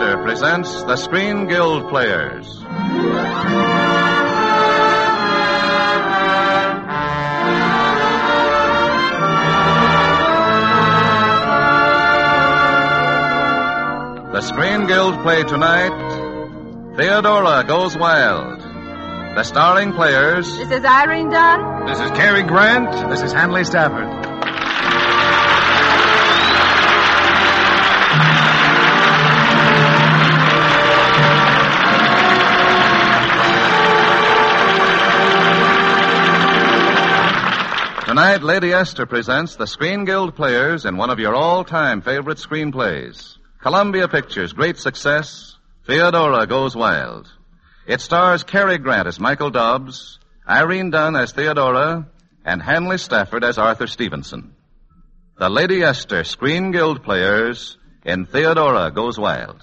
Esther presents the Screen Guild Players. The Screen Guild play tonight, Theodora Goes Wild. The starring players... This is Irene Dunn. This is Cary Grant. This is Hanley Stafford. Tonight, Lady Esther presents the Screen Guild Players in one of your all-time favorite screenplays. Columbia Pictures' great success, Theodora Goes Wild. It stars Cary Grant as Michael Dobbs, Irene Dunn as Theodora, and Hanley Stafford as Arthur Stevenson. The Lady Esther Screen Guild Players in Theodora Goes Wild.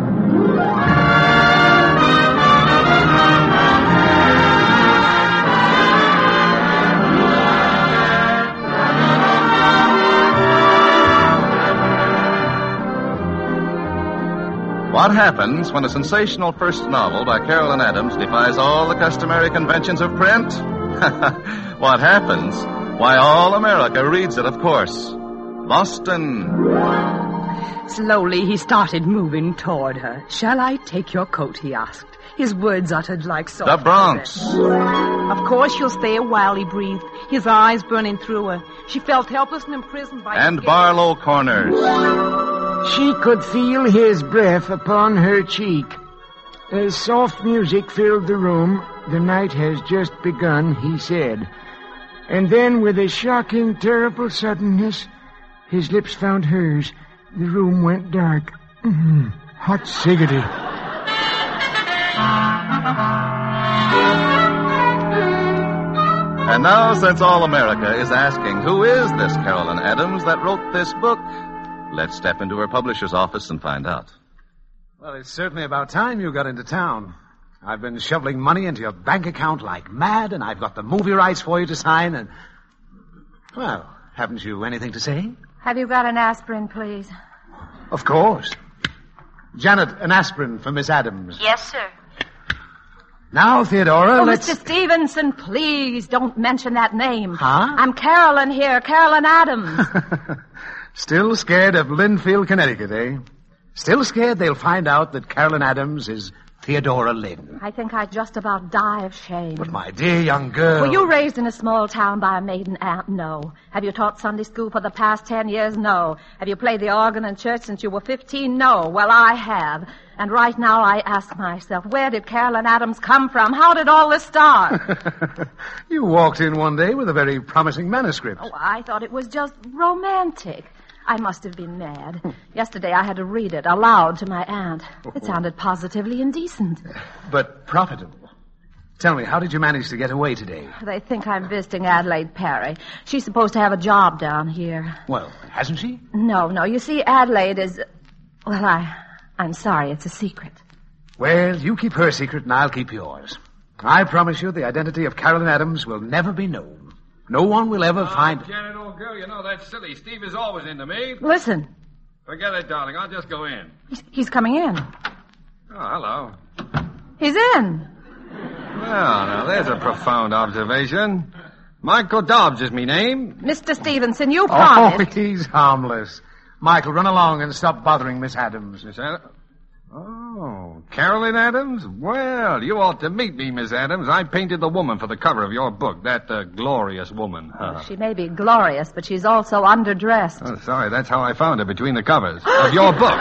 What happens when a sensational first novel by Carolyn Adams defies all the customary conventions of print? What happens? Why, all America reads it, of course. Boston. Slowly, he started moving toward her. "Shall I take your coat?" he asked, his words uttered like soft. The Bronx. Of course you'll stay a while, he breathed, his eyes burning through her. She felt helpless and imprisoned by... And Barlow Corners. She could feel his breath upon her cheek. As soft music filled the room, "The night has just begun," he said. And then, with a shocking, terrible suddenness, his lips found hers. The room went dark. Hot cigarette. And now, since all America is asking, who is this Carolyn Adams that wrote this book? Let's step into her publisher's office and find out. Well, it's certainly about time you got into town. I've been shoveling money into your bank account like mad, and I've got the movie rights for you to sign, and... Well, haven't you anything to say? Have you got an aspirin, please? Of course. Janet, an aspirin for Miss Adams. Yes, sir. Now, Theodora, let's... Mr. Stevenson, please don't mention that name. Huh? I'm Carolyn here, Carolyn Adams. Still scared of Linfield, Connecticut, eh? Still scared they'll find out that Carolyn Adams is Theodora Lynn. I think I'd just about die of shame. But my dear young girl... Were you raised in a small town by a maiden aunt? No. Have you taught Sunday school for the past 10 years? No. Have you played the organ in church since you were 15? No. Well, I have. And right now I ask myself, where did Carolyn Adams come from? How did all this start? You walked in one day with a very promising manuscript. Oh, I thought it was just romantic. I must have been mad. Yesterday I had to read it aloud to my aunt. It sounded positively indecent. But profitable. Tell me, how did you manage to get away today? They think I'm visiting Adelaide Perry. She's supposed to have a job down here. Well, hasn't she? No. You see, Adelaide is... Well, I'm sorry, it's a secret. Well, you keep her secret and I'll keep yours. I promise you the identity of Carolyn Adams will never be known. No one will ever find... Janet, old girl, you know that's silly. Steve is always into me. Listen. Forget it, darling. I'll just go in. He's coming in. Oh, hello. He's in. Well, now, there's a profound observation. Michael Dobbs is me name. Mr. Stevenson, you promised. Oh, he's harmless. Michael, run along and stop bothering Miss Adams. Miss Adams? Oh, Carolyn Adams? Well, you ought to meet me, Miss Adams. I painted the woman for the cover of your book, that glorious woman. She may be glorious, but she's also underdressed. Oh, sorry, that's how I found her between the covers of your book.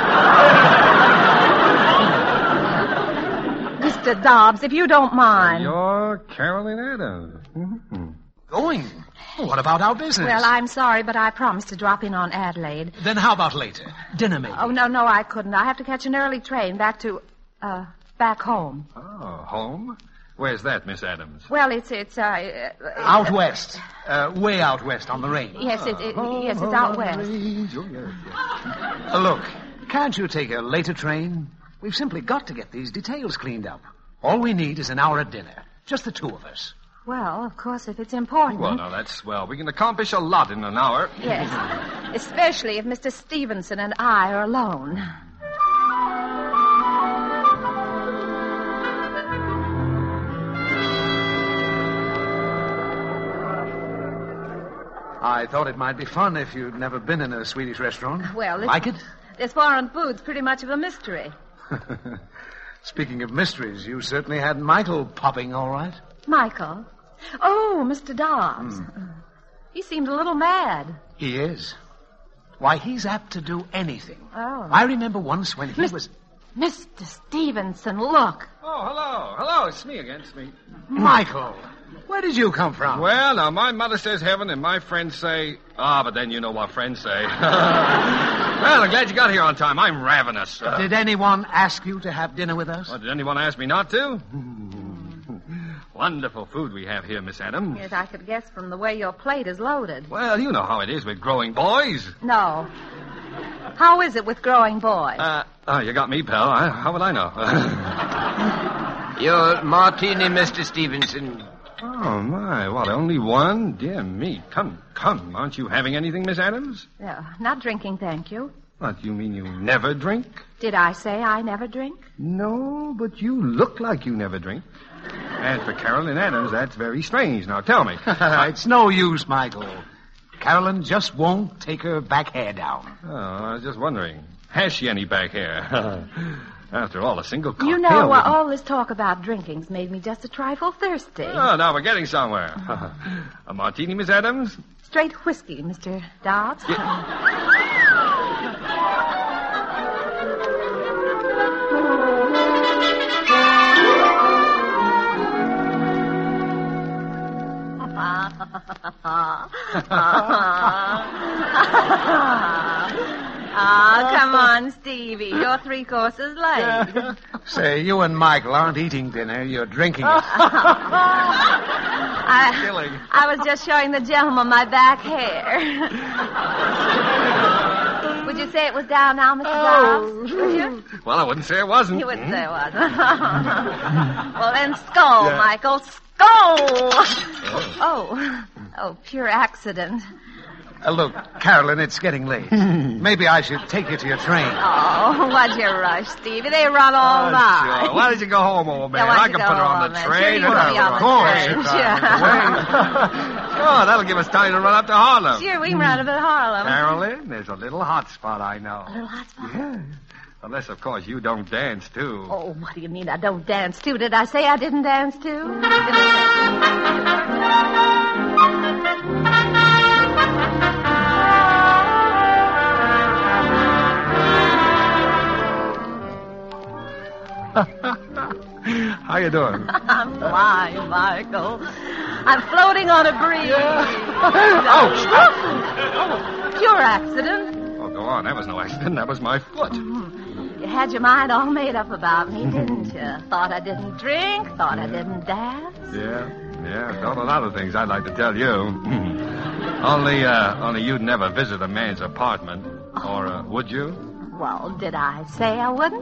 Mr. Dobbs, if you don't mind. You're Carolyn Adams. Mm-hmm. Going? What about our business? Well, I'm sorry, but I promised to drop in on Adelaide. Then how about later? Dinner, maybe? Oh, no, I couldn't. I have to catch an early train back home. Oh, home? Where's that, Miss Adams? Well, it's out west. Way out west on the range. Yes, it's out west. Look, can't you take a later train? We've simply got to get these details cleaned up. All we need is an hour at dinner. Just the two of us. Well, of course, if it's important. Well, now, that's swell. We can accomplish a lot in an hour. Yes, especially if Mr. Stevenson and I are alone. I thought it might be fun if you'd never been in a Swedish restaurant. Well, like it? This foreign food's pretty much of a mystery. Speaking of mysteries, you certainly had Michael popping all right. Michael? Oh, Mr. Dobbs. He seemed a little mad. He is. Why, he's apt to do anything. Oh. I remember once when he was... Mr. Stevenson, look. Oh, hello. Hello, it's me again, it's me. Michael, where did you come from? Well, now, my mother says heaven, and my friends say... but then you know what friends say. Well, I'm glad you got here on time. I'm ravenous. Did anyone ask you to have dinner with us? Did anyone ask me not to? Wonderful food we have here, Miss Adams. Yes, I could guess from the way your plate is loaded. Well, you know how it is with growing boys. No. How is it with growing boys? You got me, pal. How would I know? Your martini, Mr. Stevenson. Oh, my. What, only one? Dear me. Come. Aren't you having anything, Miss Adams? No, not drinking, thank you. What, you mean you never drink? Did I say I never drink? No, but you look like you never drink. As for Carolyn Adams, that's very strange. Now, tell me. It's no use, Michael. Carolyn just won't take her back hair down. Oh, I was just wondering. Has she any back hair? After all, a single cocktail... You know, all this talk about drinking's made me just a trifle thirsty. Oh, now we're getting somewhere. A martini, Miss Adams? Straight whiskey, Mr. Dobbs. Come on, Stevie. You're 3 courses late. Say, you and Michael aren't eating dinner. You're drinking it. I was just showing the gentleman my back hair. Would you say it was down now, Mr. Dobbs? Would you? Well, I wouldn't say it wasn't. You wouldn't say it wasn't. Well, then skull, Michael. Skull! Oh, pure accident. Look, Carolyn, it's getting late. Maybe I should take you to your train. Oh, what'd you rush, Stevie? They run all night. Sure. Why don't you go home, old man? Yeah, I can put her on the train. Sure, Of course. Sure, that'll give us time to run up to Harlem. Sure, we can run up to Harlem. Carolyn, there's a little hot spot I know. A little hot spot? Yeah. Unless, of course, you don't dance, too. Oh, what do you mean I don't dance, too? Did I say I didn't dance, too? How you doing? I'm flying, Michael. I'm floating on a breeze. Ouch! Oh, pure accident. Oh, go on. That was no accident. That was my foot. You had your mind all made up about me, didn't you? Thought I didn't drink, thought I didn't dance. Yeah. Thought a lot of things I'd like to tell you. Only you'd never visit a man's apartment. Or would you? Well, did I say I wouldn't?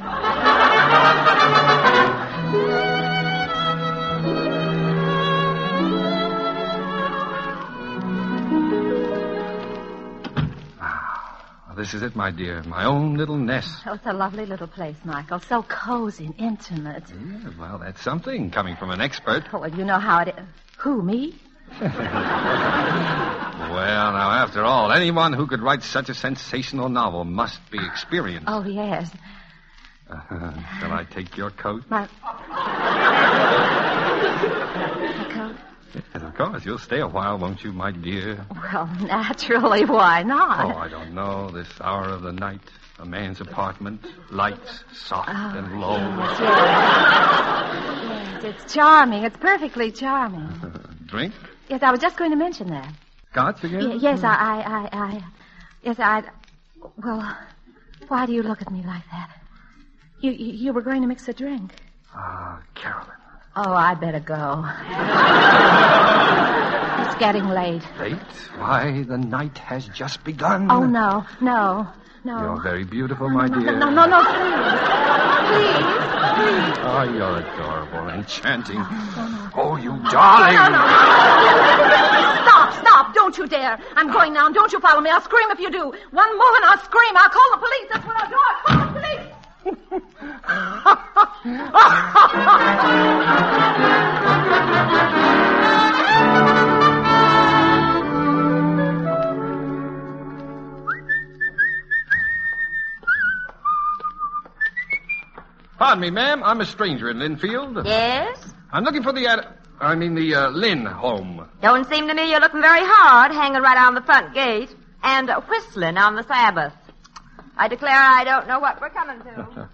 This is it, my dear. My own little nest. Oh, it's a lovely little place, Michael. So cozy and intimate. Yeah, well, that's something coming from an expert. Oh, well, you know how it is. Who, me? Well, now, after all, anyone who could write such a sensational novel must be experienced. Oh, yes. Shall I take your coat? My coat? Yes, of course. You'll stay a while, won't you, my dear? Well, naturally, why not? Oh, I don't know. This hour of the night, a man's apartment, lights soft and low. Yes, it's charming. It's perfectly charming. Drink? Yes, I was just going to mention that. Scotch again? Yes, well, why do you look at me like that? You were going to mix a drink. Carolyn. Oh, I better go. It's getting late. Late? Why, the night has just begun. Oh, no. You're very beautiful, my dear. No, please. Oh, you're adorable, enchanting. Oh, you darling. No. Stop. Don't you dare. I'm going now, and don't you follow me. I'll scream if you do. One moment, I'll scream. I'll call the police. That's what I'll do. I'll call the police. Pardon me, ma'am. I'm a stranger in Linfield. Yes? I'm looking for the Lynn home. Don't seem to me you're looking very hard, hanging right on the front gate and whistling on the Sabbath. I declare I don't know what we're coming to.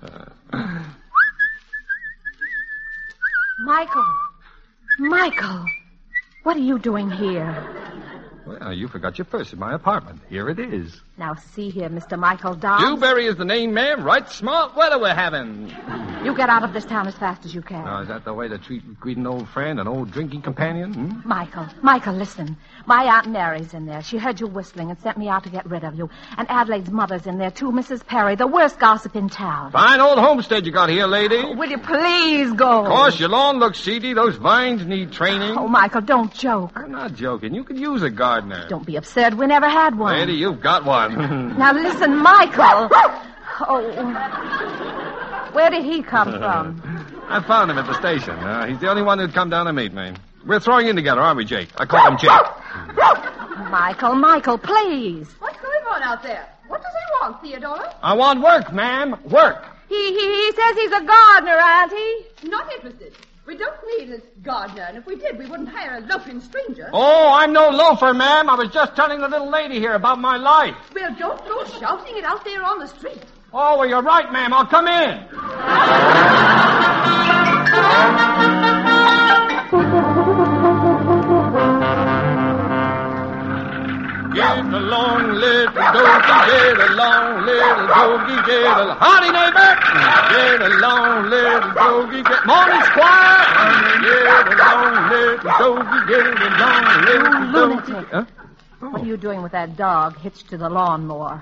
Michael, what are you doing here? Well, you forgot your purse in my apartment. Here it is. Now, see here, Mr. Michael Dobbs. Dewberry is the name, ma'am. Right smart weather we're having. You get out of this town as fast as you can. Now, is that the way to greet an old friend, an old drinking companion? Hmm? Michael, listen. My Aunt Mary's in there. She heard you whistling and sent me out to get rid of you. And Adelaide's mother's in there, too, Mrs. Perry, the worst gossip in town. Fine old homestead you got here, lady. Oh, will you please go? Of course, your lawn looks seedy. Those vines need training. Oh, Michael, don't joke. I'm not joking. You could use a gardener. Don't be absurd. We never had one. Lady, you've got one. Now, listen, Michael. Oh, where did he come from? I found him at the station. He's the only one who'd come down to meet me. We're throwing in together, aren't we, Jake? I call him Jake. Michael, please. What's going on out there? What does he want, Theodora? I want work, ma'am. Work. He says he's a gardener, Auntie. Not interested. We don't need a gardener, and if we did, we wouldn't hire a loafing stranger. Oh, I'm no loafer, ma'am. I was just telling the little lady here about my life. Well, don't go shouting it out there on the street. Oh, well, you're right, ma'am. I'll come in. Get along, little doggy, get along, little doggy, get along. Howdy, neighbor. Get along, little doggy, get... Morning, squire. Get along, little doggy, get along, little doggy. Lunatic. Huh? Oh. What are you doing with that dog hitched to the lawnmower?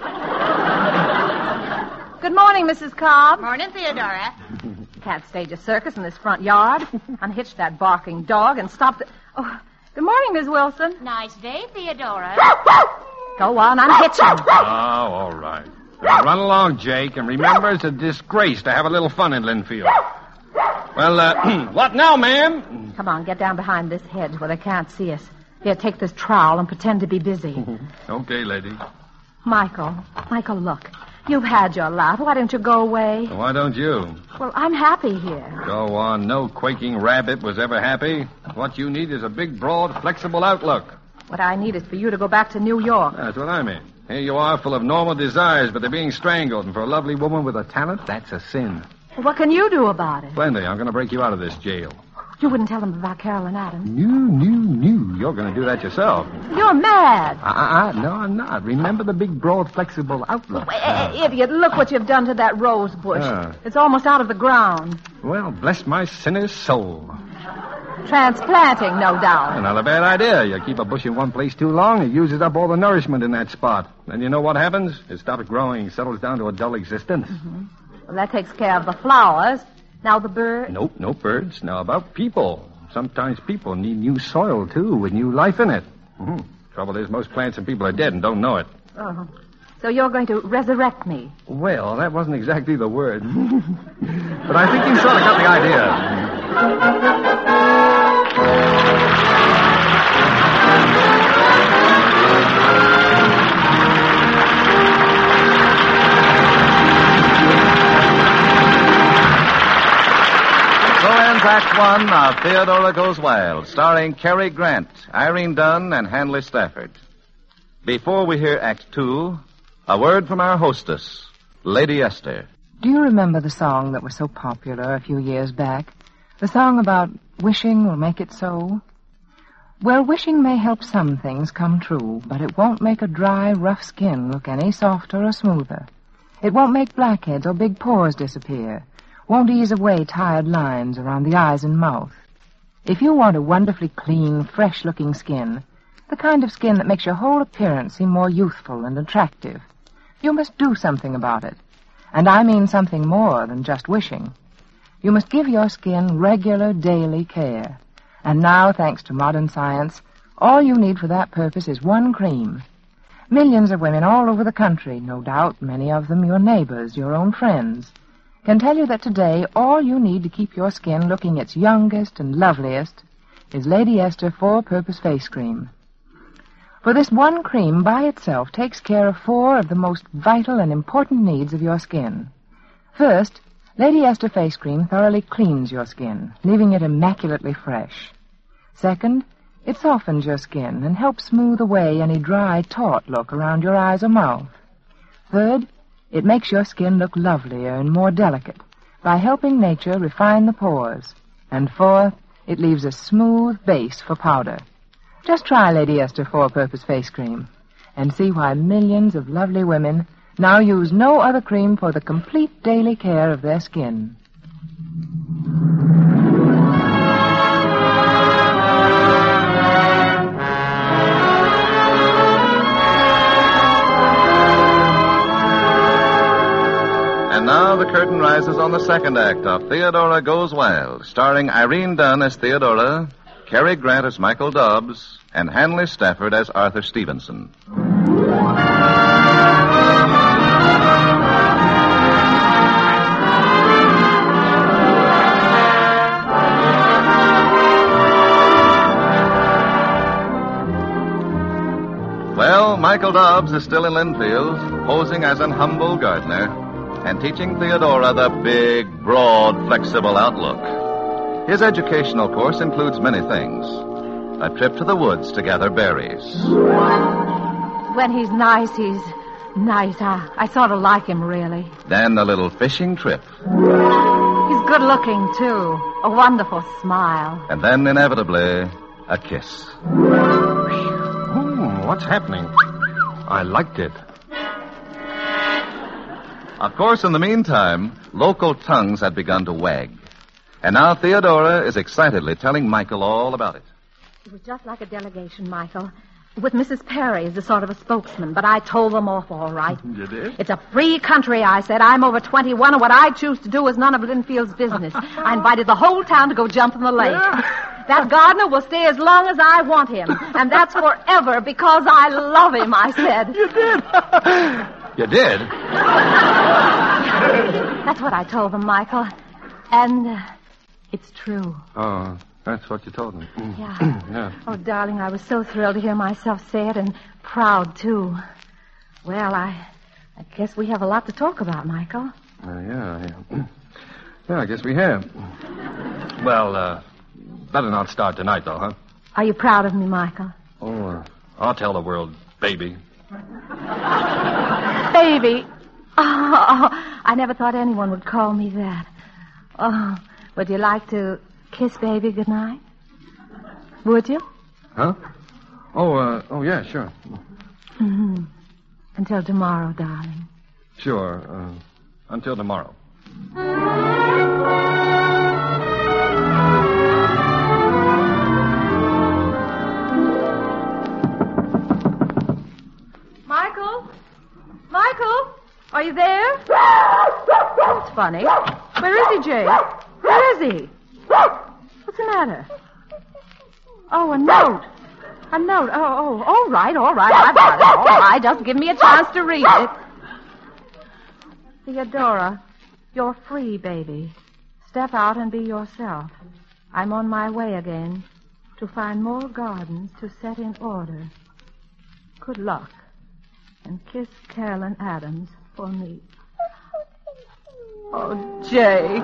Good morning, Mrs. Cobb. Morning, Theodora. Can't stage a circus in this front yard. Unhitch that barking dog and stop the... Oh, good morning, Miss Wilson. Nice day, Theodora. Go on, unhitch him. Oh, all right. Now, run along, Jake, and remember it's a disgrace to have a little fun in Linfield. Well, what now, ma'am? Come on, get down behind this hedge where they can't see us. Here, take this trowel and pretend to be busy. Okay, lady. Michael, look. You've had your laugh. Why don't you go away? Why don't you? Well, I'm happy here. Go on. No quaking rabbit was ever happy. What you need is a big, broad, flexible outlook. What I need is for you to go back to New York. That's what I mean. Here you are, full of normal desires, but they're being strangled. And for a lovely woman with a talent, that's a sin. Well, what can you do about it? Plenty. I'm going to break you out of this jail. You wouldn't tell them about Carolyn Adams. No. You're going to do that yourself. You're mad. No, I'm not. Remember the big, broad, flexible outlook. Idiot, look what you've done to that rose bush. It's almost out of the ground. Well, bless my sinner's soul. Transplanting, no doubt. Not a bad idea. You keep a bush in one place too long, it uses up all the nourishment in that spot. Then you know what happens? It stops growing, settles down to a dull existence. Mm-hmm. Well, that takes care of the flowers. Now the birds? Nope, no birds. Now about people. Sometimes people need new soil, too, with new life in it. Mm-hmm. Trouble is, most plants and people are dead and don't know it. Oh. So you're going to resurrect me? Well, that wasn't exactly the word. But I think you sort of got the idea. Act One of Theodora Goes Wild, starring Cary Grant, Irene Dunne, and Hanley Stafford. Before we hear Act Two, a word from our hostess, Lady Esther. Do you remember the song that was so popular a few years back? The song about wishing will make it so? Well, wishing may help some things come true, but it won't make a dry, rough skin look any softer or smoother. It won't make blackheads or big pores disappear. Won't ease away tired lines around the eyes and mouth. If you want a wonderfully clean, fresh-looking skin, the kind of skin that makes your whole appearance seem more youthful and attractive, you must do something about it. And I mean something more than just wishing. You must give your skin regular, daily care. And now, thanks to modern science, all you need for that purpose is one cream. Millions of women all over the country, no doubt, many of them your neighbors, your own friends, can tell you that today all you need to keep your skin looking its youngest and loveliest is Lady Esther 4-Purpose Face Cream. For this one cream by itself takes care of 4 of the most vital and important needs of your skin. First, Lady Esther Face Cream thoroughly cleans your skin, leaving it immaculately fresh. Second, it softens your skin and helps smooth away any dry, taut look around your eyes or mouth. Third, it makes your skin look lovelier and more delicate by helping nature refine the pores. And fourth, it leaves a smooth base for powder. Just try Lady Esther Four-Purpose Face Cream and see why millions of lovely women now use no other cream for the complete daily care of their skin. And now the curtain rises on the second act of Theodora Goes Wild, starring Irene Dunn as Theodora, Cary Grant as Michael Dobbs, and Hanley Stafford as Arthur Stevenson. Well, Michael Dobbs is still in Linfield, posing as an humble gardener, and teaching Theodora the big, broad, flexible outlook. His educational course includes many things. A trip to the woods to gather berries. When he's nice, he's nice. I sort of like him, really. Then a little fishing trip. He's good looking, too. A wonderful smile. And then, inevitably, a kiss. What's happening? I liked it. Of course, in the meantime, local tongues had begun to wag. And now Theodora is excitedly telling Michael all about it. It was just like a delegation, Michael, with Mrs. Perry as a sort of a spokesman, but I told them off all right. You did? It's a free country, I said. I'm over 21, and what I choose to do is none of Linfield's business. I invited the whole town to go jump in the lake. That gardener will stay as long as I want him, and that's forever because I love him, I said. You did? You did? That's what I told them, Michael. And it's true. Oh, that's what you told me. Yeah. Yeah. Oh, darling, I was so thrilled to hear myself say it, and proud, too. Well, I guess we have a lot to talk about, Michael. Yeah. Yeah, I guess we have. Well, better not start tonight, though, huh? Are you proud of me, Michael? Oh, I'll tell the world, baby. Baby. Oh, I never thought anyone would call me that. Oh, would you like to kiss baby goodnight? Would you? Huh? Oh, yeah, sure. Mm-hmm. Until tomorrow, darling. Sure, until tomorrow. Michael, are you there? That's funny. Where is he, Jake? Where is he? What's the matter? Oh, a note. A note. Oh, all right. I've got it. All right, just give me a chance to read it. Theodora, you're free, baby. Step out and be yourself. I'm on my way again to find more gardens to set in order. Good luck. And kiss Carolyn Adams for me. Oh, Jake.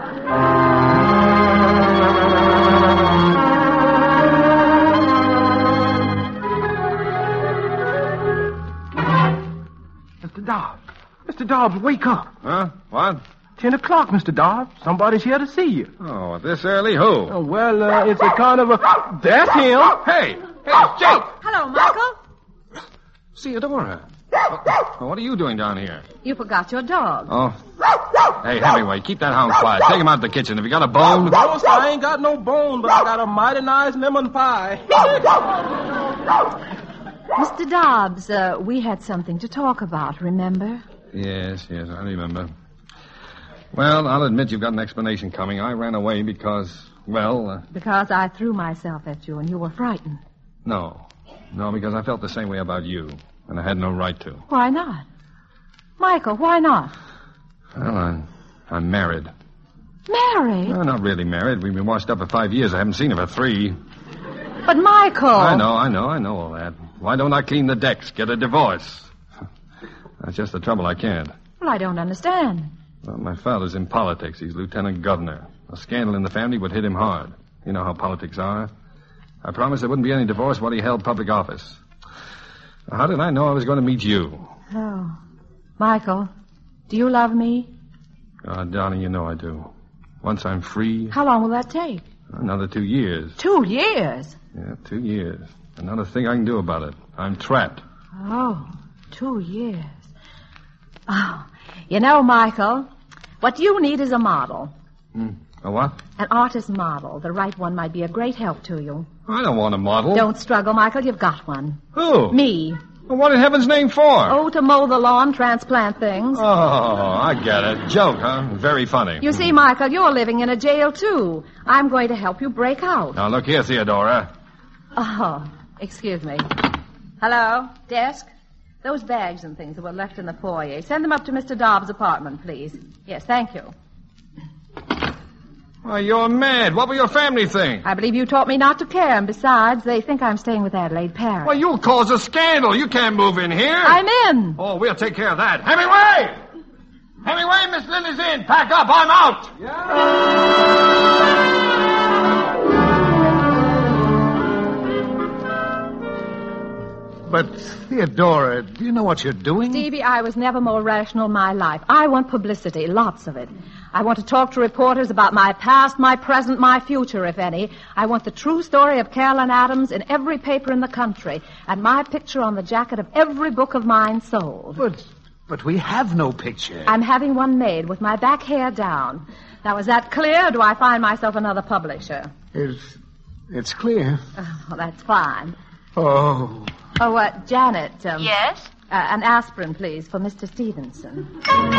Mr. Dobbs, wake up. Huh? What? 10 o'clock, Mr. Dobbs. Somebody's here to see you. Oh, this early? Who? Oh, well, it's a kind of a... That's him. Hey, Jake! Hello, Michael. Theodora. What are you doing down here? You forgot your dog. Oh. Hey, Hemingway, keep that hound quiet. Take him out to the kitchen. Have you got a bone? Boss, I ain't got no bone, but I got a mighty nice lemon pie. Mr. Dobbs, we had something to talk about, remember? Yes, I remember. Well, I'll admit you've got an explanation coming. I ran away because, Because I threw myself at you and you were frightened. No, because I felt the same way about you, and I had no right to. Why not? Michael, why not? Well, I'm married. Married? No, not really married. We've been washed up for 5 years. I haven't seen her for 3. But, Michael... I know all that. Why don't I clean the decks, get a divorce? That's just the trouble, I can't. Well, I don't understand. Well, my father's in politics. He's lieutenant governor. A scandal in the family would hit him hard. You know how politics are. I promised there wouldn't be any divorce while he held public office. How did I know I was going to meet you? Oh. Michael, do you love me? Oh, darling, you know I do. Once I'm free... How long will that take? Another 2 years. 2 years? Yeah, 2 years. And not a thing I can do about it. I'm trapped. Oh, 2 years. Oh, you know, Michael, what you need is a model. A what? An artist model. The right one might be a great help to you. I don't want a model. Don't struggle, Michael. You've got one. Who? Me. Well, what in heaven's name for? Oh, to mow the lawn, transplant things. Oh, I get it. Joke, huh? Very funny. You see, Michael, you're living in a jail, too. I'm going to help you break out. Now, look here, Theodora. Oh, excuse me. Hello? Desk? Those bags and things that were left in the foyer. Send them up to Mr. Dobbs' apartment, please. Yes, thank you. Why, you're mad. What will your family think? I believe you taught me not to care, and besides, they think I'm staying with Adelaide Parrish. Well, you'll cause a scandal. You can't move in here. I'm in. Oh, we'll take care of that. Hemingway! Hemingway, Miss Lynn is in. Pack up. I'm out. But, Theodora, do you know what you're doing? Stevie, I was never more rational in my life. I want publicity, lots of it. I want to talk to reporters about my past, my present, my future, if any. I want the true story of Carolyn Adams in every paper in the country, and my picture on the jacket of every book of mine sold. But we have no picture. I'm having one made with my back hair down. Now, is that clear, or do I find myself another publisher? It's clear. Oh, that's fine. Oh. Oh, Janet. Yes? An aspirin, please, for Mr. Stevenson.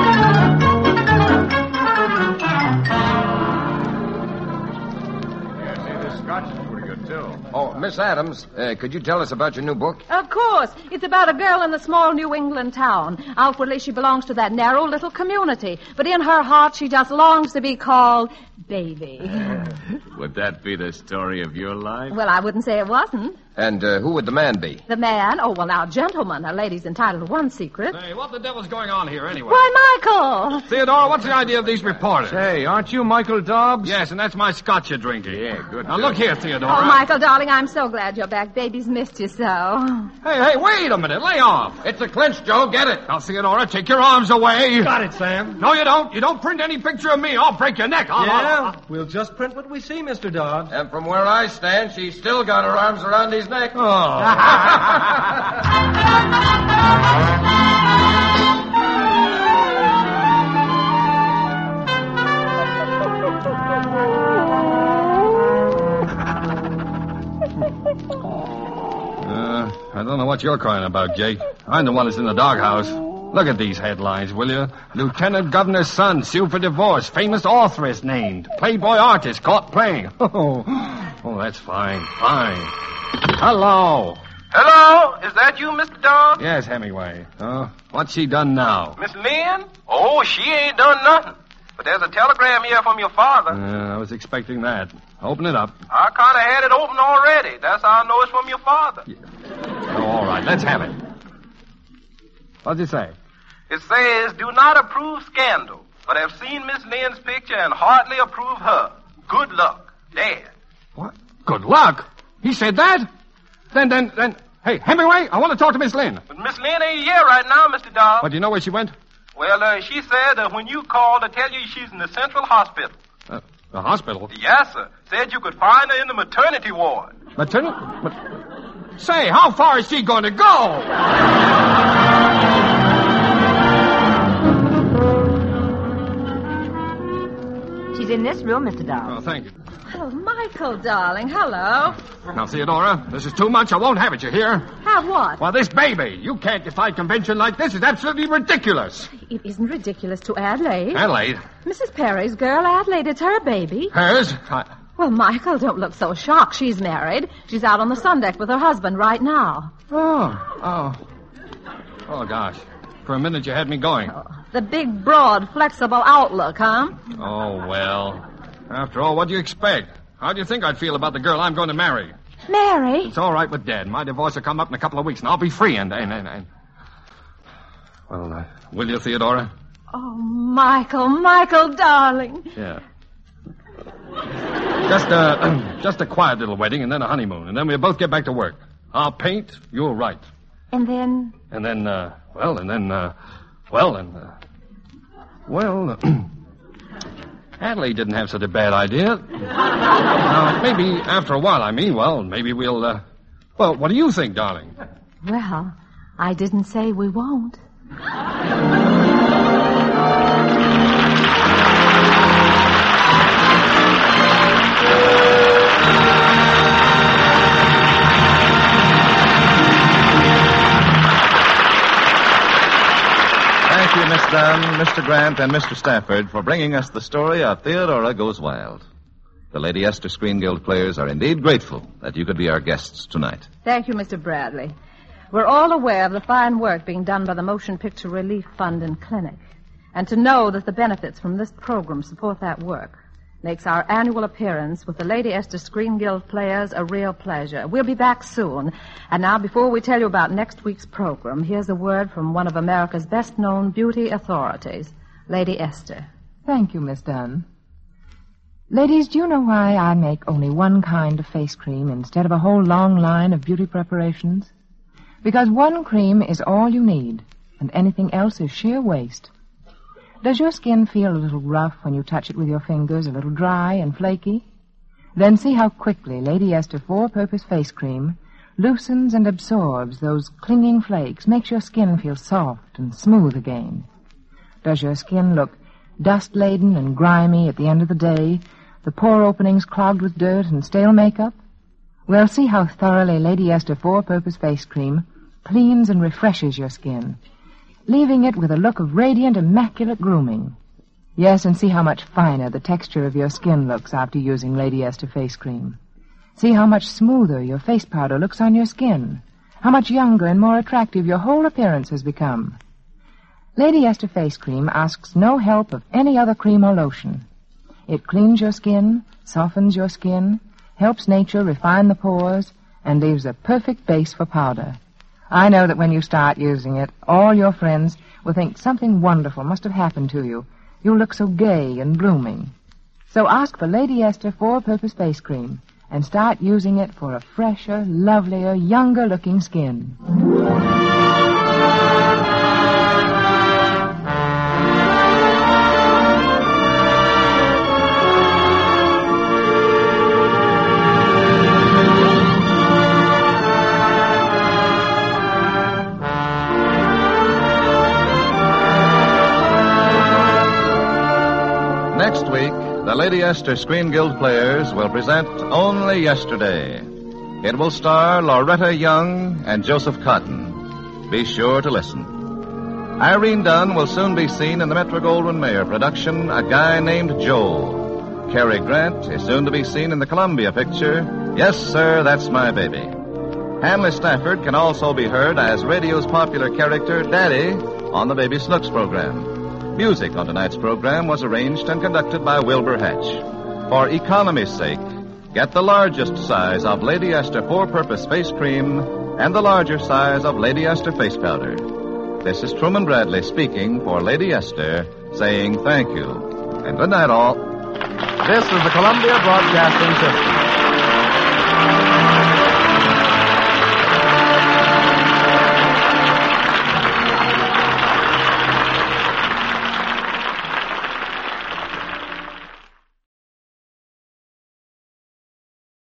This scotch is pretty good, too. Oh, Miss Adams, could you tell us about your new book? Of course. It's about a girl in a small New England town. Outwardly, she belongs to that narrow little community. But in her heart, she just longs to be called Baby. Would that be the story of your life? Well, I wouldn't say it wasn't. And who would the man be? The man? Oh, well, now, gentlemen, a lady's entitled to one secret. Hey, what the devil's going on here, anyway? Why, Michael! Theodora, what's the idea of these reporters? Hey, aren't you Michael Dobbs? Yes, and that's my scotch you're drinking. Yeah, good. Now, look here, Theodora. Oh, Michael, darling, I'm so glad you're back. Baby's missed you so. Hey, wait a minute. Lay off. It's a clinch, Joe. Get it. Now, Theodora, take your arms away. Got it, Sam. No, you don't. You don't print any picture of me. I'll break your neck. We'll just print what we see, Mr. Dobbs. And from where I stand, she's still got her arms around his neck. Oh. I don't know what you're crying about, Jake. I'm the one that's in the doghouse. Look at these headlines, will you? Lieutenant Governor's son sued for divorce. Famous authoress named. Playboy artist caught playing. Oh, that's fine. Hello. Hello? Is that you, Mr. Dobbs? Yes, Hemingway. What's she done now? Miss Lynn? Oh, she ain't done nothing. But there's a telegram here from your father. I was expecting that. Open it up. I kind of had it open already. That's how I know it's from your father. Oh, all right. Let's have it. What's it say? It says, do not approve scandal, but have seen Miss Lynn's picture and heartily approve her. Good luck. Dad. What? Good luck? He said that? Then, hey, Hemingway, I want to talk to Miss Lynn. But Miss Lynn ain't here right now, Mr. Dobbs. But do you know where she went? Well, she said when you called to tell you she's in the Central Hospital. The hospital? Yes, sir. Said you could find her in the maternity ward. Say, how far is she going to go? She's in this room, Mr. Dobbs. Oh, thank you. Oh, Michael, darling, hello. Now, Theodora, this is too much. I won't have it, you hear? Have what? Well, this baby. You can't defy convention like this. It's absolutely ridiculous. It isn't ridiculous to Adelaide. Adelaide? Mrs. Perry's girl, Adelaide. It's her baby. Hers? Well, Michael, don't look so shocked. She's married. She's out on the sun deck with her husband right now. Oh, gosh. For a minute, you had me going. Oh, the big, broad, flexible outlook, huh? Oh, well. After all, what do you expect? How do you think I'd feel about the girl I'm going to marry? Marry? It's all right with Dad. My divorce will come up in a couple of weeks, and I'll be free, Well, will you, Theodora? Oh, Michael, darling. Yeah. Just a quiet little wedding and then a honeymoon, and then we'll both get back to work. I'll paint, you'll write. And then? Adelaide didn't have such a bad idea. Maybe after a while, maybe we'll, what do you think, darling? Well, I didn't say we won't. Thank you, Miss Dunn, Mr. Grant, and Mr. Stafford for bringing us the story of Theodora Goes Wild. The Lady Esther Screen Guild players are indeed grateful that you could be our guests tonight. Thank you, Mr. Bradley. We're all aware of the fine work being done by the Motion Picture Relief Fund and Clinic. And to know that the benefits from this program support that work makes our annual appearance with the Lady Esther Screen Guild players a real pleasure. We'll be back soon. And now, before we tell you about next week's program, here's a word from one of America's best-known beauty authorities, Lady Esther. Thank you, Miss Dunn. Ladies, do you know why I make only one kind of face cream instead of a whole long line of beauty preparations? Because one cream is all you need, and anything else is sheer waste. Does your skin feel a little rough when you touch it with your fingers, a little dry and flaky? Then see how quickly Lady Esther Four-Purpose Face Cream loosens and absorbs those clinging flakes, makes your skin feel soft and smooth again. Does your skin look dust-laden and grimy at the end of the day, the pore openings clogged with dirt and stale makeup? Well, see how thoroughly Lady Esther Four-Purpose Face Cream cleans and refreshes your skin, leaving it with a look of radiant, immaculate grooming. Yes, and see how much finer the texture of your skin looks after using Lady Esther Face Cream. See how much smoother your face powder looks on your skin, how much younger and more attractive your whole appearance has become. Lady Esther Face Cream asks no help of any other cream or lotion. It cleans your skin, softens your skin, helps nature refine the pores, and leaves a perfect base for powder. I know that when you start using it, all your friends will think something wonderful must have happened to you. You look so gay and blooming. So ask for Lady Esther Four-Purpose Face Cream and start using it for a fresher, lovelier, younger-looking skin. Next week, the Lady Esther Screen Guild players will present Only Yesterday. It will star Loretta Young and Joseph Cotton. Be sure to listen. Irene Dunn will soon be seen in the Metro-Goldwyn-Mayer production, A Guy Named Joe. Cary Grant is soon to be seen in the Columbia picture, Yes, Sir, That's My Baby. Hanley Stafford can also be heard as radio's popular character, Daddy, on the Baby Snooks program. Music on tonight's program was arranged and conducted by Wilbur Hatch. For economy's sake, get the largest size of Lady Esther Four-Purpose Face Cream and the larger size of Lady Esther Face Powder. This is Truman Bradley speaking for Lady Esther, saying thank you. And good night, all. This is the Columbia Broadcasting System.